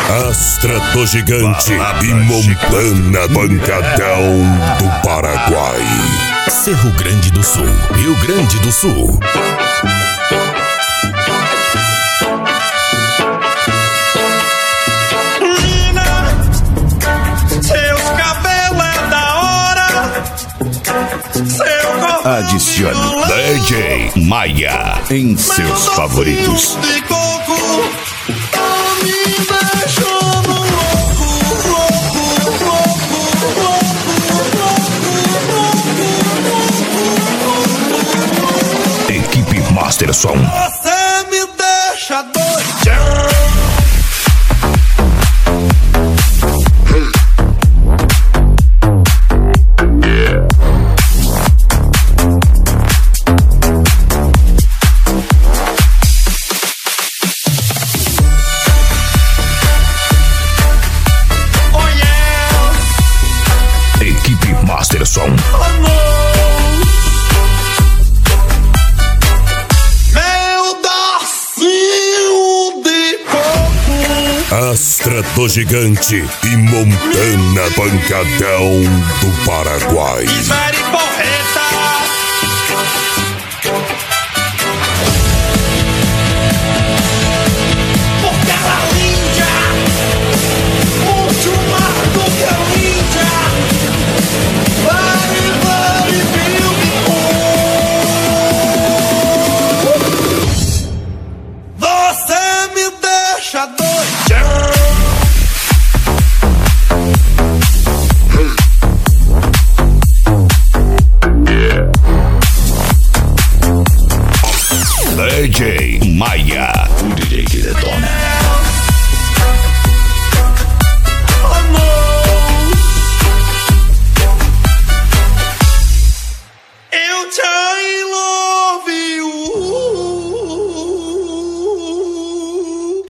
Astra Gigante e Montana Pancadão do Paraguai. Cerro Grande do Sul, Rio Grande do Sul. Adicione DJ Maia em seus favoritos. Equipe Master Som. Você me deixa doido. Equipe Master Som. Astra Gigante e Montana Pancadão do Paraguai. Espere porreta. Porque ela é linda, muito mais do que a linda. Very beautiful. Você me deixa doido.